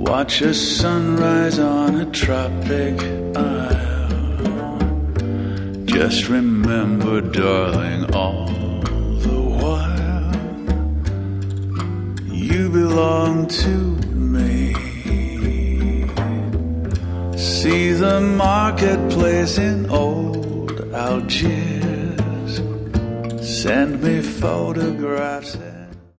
Watch a sunrise on a tropic isle. Just remember, darling, all the while you belong to me. See the marketplace in old Algiers. Send me photographs.